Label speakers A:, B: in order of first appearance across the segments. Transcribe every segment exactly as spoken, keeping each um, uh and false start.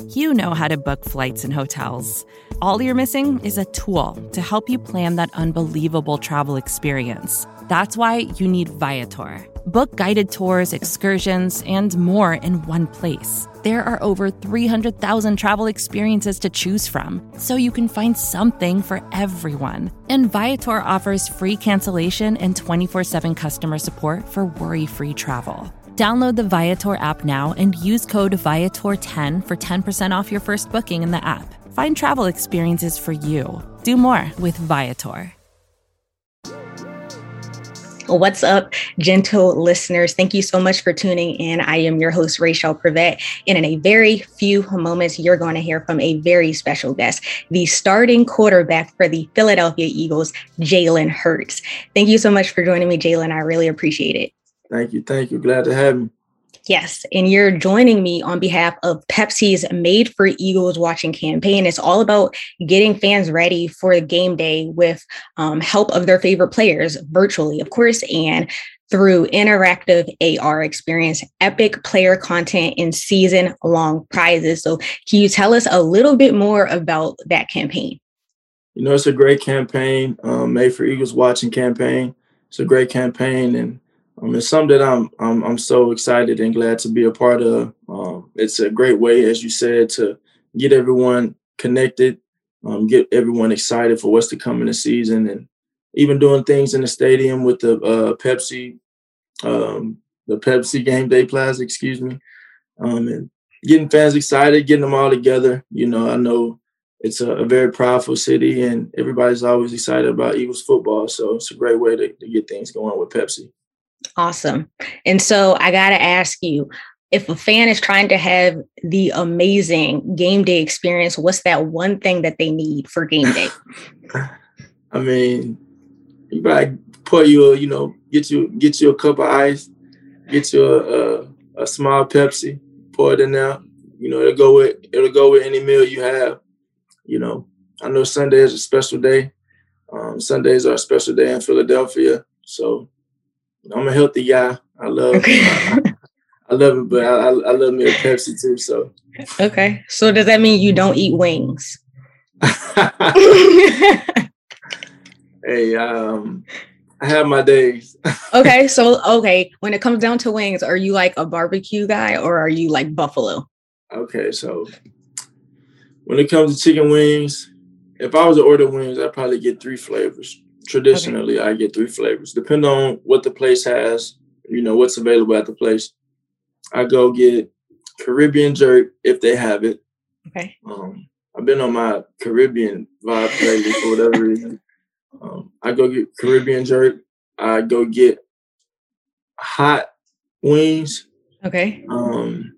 A: You know how to book flights and hotels. All you're missing is a tool to help you plan that unbelievable travel experience. That's why you need Viator. Book guided tours, excursions, and more in one place. There are over three hundred thousand travel experiences to choose from, so you can find something for everyone. And Viator offers free cancellation and twenty-four seven customer support for worry-free travel. Download the Viator app now and use code Viator ten for ten percent off your first booking in the app. Find travel experiences for you. Do more with Viator.
B: What's up, gentle listeners? Thank you so much for tuning in. I am your host, Rachel Prevet, and in a very few moments, you're going to hear from a very special guest, the starting quarterback for the Philadelphia Eagles, Jalen Hurts. Thank you so much for joining me, Jalen. I really appreciate it.
C: Thank you. Thank you. Glad to have me.
B: Yes, and you're joining me on behalf of Pepsi's Made for Eagles Watching campaign. It's all about getting fans ready for game day with um, help of their favorite players virtually, of course, and through interactive A R experience, epic player content, and season-long prizes. So can you tell us a little bit more about that campaign?
C: You know, it's a great campaign, um, Made for Eagles Watching campaign. It's a great campaign, and Um, it's something that I'm, I'm I'm so excited and glad to be a part of. Um, it's a great way, as you said, to get everyone connected, um, get everyone excited for what's to come in the season, and even doing things in the stadium with the uh, Pepsi, um, the Pepsi Game Day Plaza, excuse me, um, and getting fans excited, getting them all together. You know, I know it's a, a very proudful city, and everybody's always excited about Eagles football, so it's a great way to, to get things going with Pepsi.
B: Awesome. And so I got to ask you, if a fan is trying to have the amazing game day experience, what's that one thing that they need for game day?
C: I mean, you probably pour you a, you know, get you get you a cup of ice, get you a, a, a small Pepsi, pour it in there. You know, it'll go with it'll go with any meal you have. You know, I know Sunday is a special day. Um, Sundays are a special day in Philadelphia, so I'm a healthy guy. I love, okay. I, I love it, but I, I love me a Pepsi too. So,
B: okay. So does that mean you don't eat wings?
C: Hey, um, I have my days.
B: Okay. So, okay. When it comes down to wings, are you like a barbecue guy or are you like buffalo?
C: Okay. So when it comes to chicken wings, if I was to order wings, I'd probably get three flavors. Traditionally, okay. I get three flavors. Depending on what the place has, you know, what's available at the place. I go get Caribbean jerk if they have it.
B: Okay.
C: Um, I've been on my Caribbean vibe lately for whatever reason. Um, I go get Caribbean jerk. I go get hot wings.
B: Okay.
C: Um,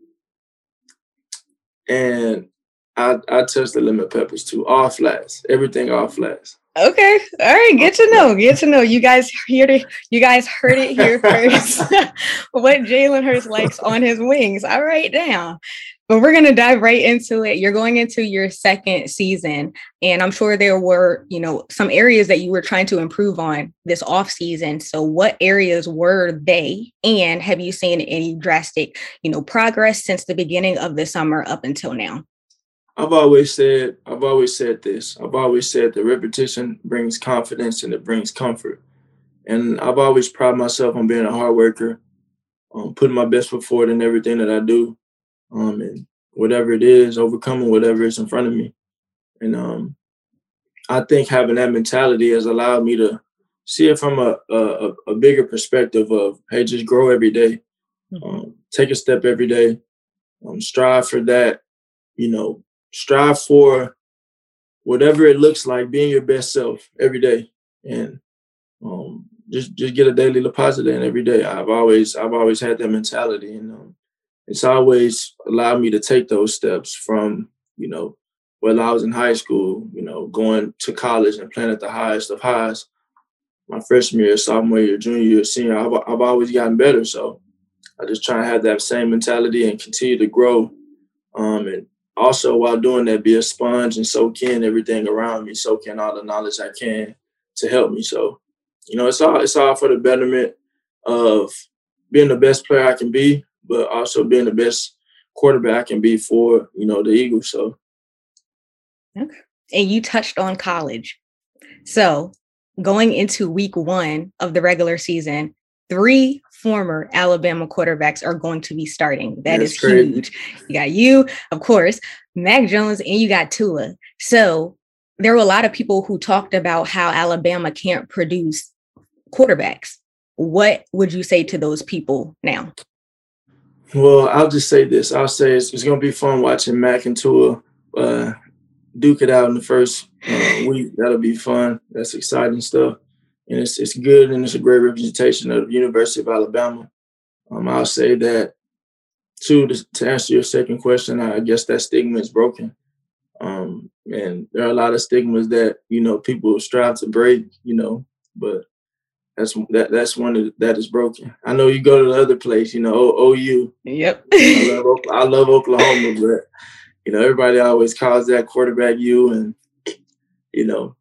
C: and I I touch the lemon peppers too. All flats. Everything all flats.
B: Okay. All right. Good to know. Good to know. You guys heard it. You guys heard it here first. What Jalen Hurts likes on his wings. All right, now. But we're going to dive right into it. You're going into your second season, and I'm sure there were, you know, some areas that you were trying to improve on this off season. So what areas were they? And have you seen any drastic, you know, progress since the beginning of the summer up until now?
C: I've always said, I've always said this. I've always said that repetition brings confidence and it brings comfort. And I've always prided myself on being a hard worker, um, putting my best foot forward in everything that I do. Um, and whatever it is, overcoming whatever is in front of me. And um, I think having that mentality has allowed me to see it from a, a, a bigger perspective of, hey, just grow every day, um, take a step every day, um, strive for that, you know, strive for whatever it looks like, being your best self every day, and um, just just get a daily deposit in every day. I've always I've always had that mentality, and um, it's always allowed me to take those steps from, you know, whether I was in high school, you know, going to college and playing at the highest of highs. My freshman year, sophomore year, junior year, senior, I've I've always gotten better. So I just try to have that same mentality and continue to grow, um, and also, while doing that, be a sponge and soak in everything around me, soak in all the knowledge I can to help me. So, you know, it's all it's all for the betterment of being the best player I can be, but also being the best quarterback I can be for, you know, the Eagles. So.
B: Okay. And you touched on college. So going into week one of the regular season, three former Alabama quarterbacks are going to be starting. That
C: That's
B: is
C: crazy.
B: huge. You got you, of course, Mac Jones, and you got Tua. So there were a lot of people who talked about how Alabama can't produce quarterbacks. What would you say to those people now?
C: Well, I'll just say this. I'll say it's, it's going to be fun watching Mac and Tua uh, duke it out in the first uh, week. That'll be fun. That's exciting stuff. And it's it's good, and it's a great representation of the University of Alabama. Um, I'll say that, too, to, to answer your second question, I guess that stigma is broken. Um, and there are a lot of stigmas that, you know, people strive to break, you know, but that's that that's one that, that is broken. I know you go to the other place, you know, O U.
B: Yep.
C: I love, I love Oklahoma, but, you know, everybody always calls that quarterback U, and, you know.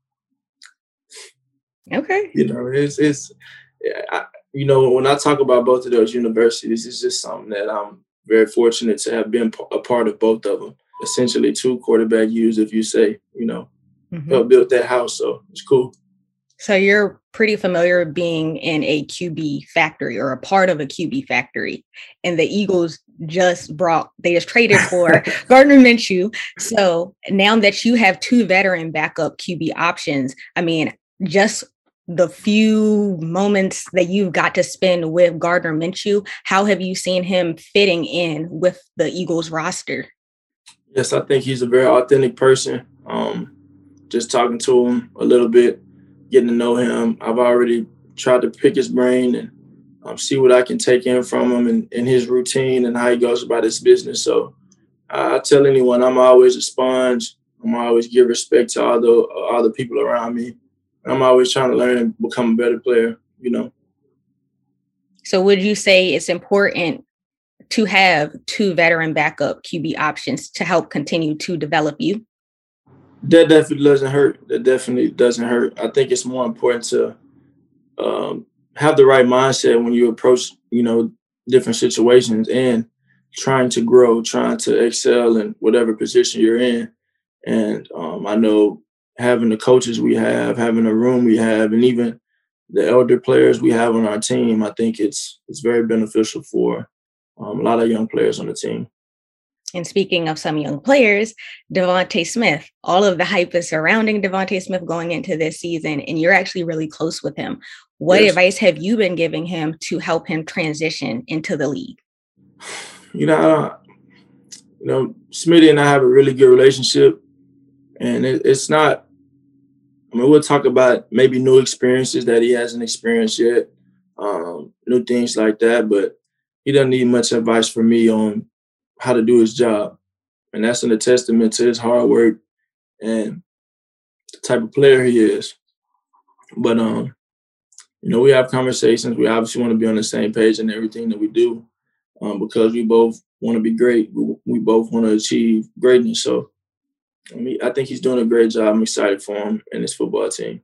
B: Okay.
C: You know, it's, it's I, you know, when I talk about both of those universities, it's just something that I'm very fortunate to have been a part of both of them. Essentially two quarterback U's, if you say, you know, mm-hmm. helped build that house. So it's cool.
B: So you're pretty familiar being in a Q B factory or a part of a Q B factory. And the Eagles just brought, they just traded for Gardner Minshew. So now that you have two veteran backup Q B options, I mean, just the few moments that you've got to spend with Gardner Minshew, how have you seen him fitting in with the Eagles roster?
C: Yes, I think he's a very authentic person. Um, just talking to him a little bit, getting to know him. I've already tried to pick his brain and um, see what I can take in from him and, and his routine and how he goes about his business. So uh, I tell anyone I'm always a sponge. I'm always give respect to all the all the people around me. I'm always trying to learn and become a better player, you know.
B: So would you say it's important to have two veteran backup Q B options to help continue to develop you?
C: That definitely doesn't hurt. That definitely doesn't hurt. I think it's more important to um, have the right mindset when you approach, you know, different situations and trying to grow, trying to excel in whatever position you're in. And um, I know having the coaches we have, having the room we have, and even the elder players we have on our team, I think it's it's very beneficial for um, a lot of young players on the team.
B: And speaking of some young players, Devontae Smith, all of the hype is surrounding Devontae Smith going into this season, and you're actually really close with him. What yes. advice have you been giving him to help him transition into the league?
C: You know, you know, Smitty and I have a really good relationship, and it, it's not, I mean, we'll talk about maybe new experiences that he hasn't experienced yet, um, new things like that, but he doesn't need much advice from me on how to do his job. And that's an testament to his hard work and the type of player he is. But, um, you know, we have conversations. We obviously want to be on the same page in everything that we do um, because we both want to be great. We, we both want to achieve greatness. So, I mean, I think he's doing a great job. I'm excited for him and his football team.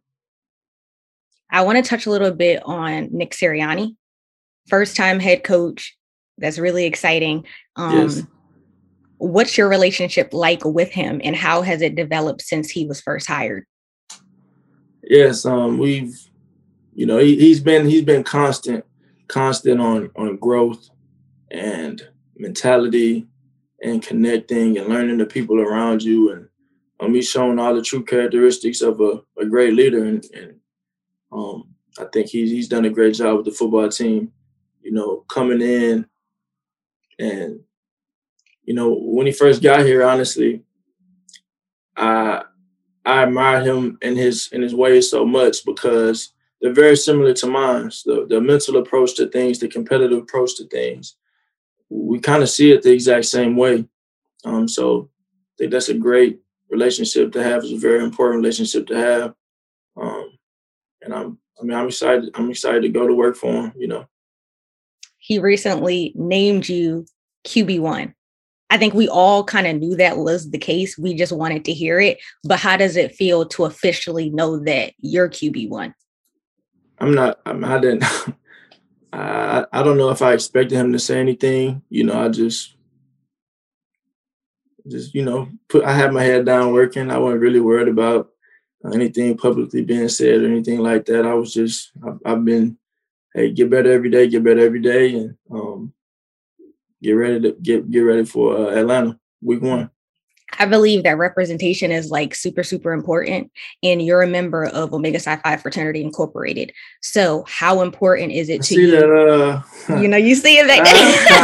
B: I want to touch a little bit on Nick Sirianni, first-time head coach. That's really exciting. Um, yes. What's your relationship like with him, and how has it developed since he was first hired?
C: Yes, um, we've, you know, he, he's been he's been constant, constant on on growth and mentality and connecting and learning the people around you, and um, he's shown all the true characteristics of a, a great leader, and, and um, I think he's he's done a great job with the football team. You know, coming in. And, you know, when he first got here, honestly, I I admired him in his in his ways so much because they're very similar to mine. The, the mental approach to things, the competitive approach to things. We kind of see it the exact same way. Um, so I think that's a great relationship to have. It's a very important relationship to have. Um, and I'm I mean, I'm excited. I'm excited to go to work for him, you know.
B: He recently named you Q B one. I think we all kind of knew that was the case. We just wanted to hear it. But how does it feel to officially know that you're Q B one?
C: I'm not, I'm, I didn't, I, I don't know if I expected him to say anything. You know, I just, just, you know, put I had my head down working. I wasn't really worried about anything publicly being said or anything like that. I was just, I've, I've been, hey, get better every day, get better every day, and um, get ready to get get ready for uh, Atlanta week one.
B: I believe that representation is like super, super important. And you're a member of Omega Psi Phi Fraternity Incorporated. So how important is it
C: I
B: to
C: see
B: you?
C: That, uh,
B: you know, you see it back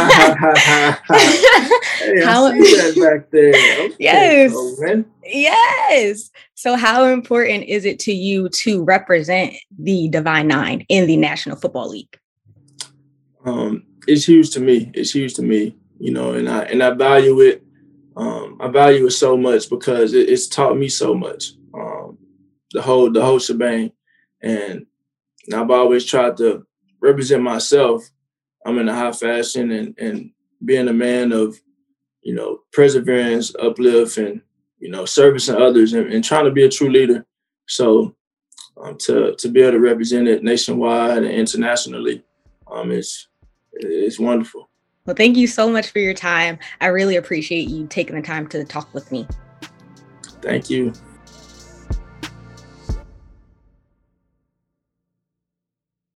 C: there. Hey,
B: how,
C: I see that back there. Okay,
B: yes.
C: so,
B: yes. So how important is it to you to represent the Divine Nine in the National Football League?
C: Um, it's huge to me. It's huge to me, you know, and I and I value it. Um, I value it so much because it, it's taught me so much. Um, the whole the whole shebang, and I've always tried to represent myself. I'm in a high fashion and and being a man of, you know, perseverance, uplift, and, you know, servicing others and, and trying to be a true leader. So um, to to be able to represent it nationwide and internationally, um, it's it's wonderful.
B: Well, thank you so much for your time. I really appreciate you taking the time to talk with me.
C: Thank you.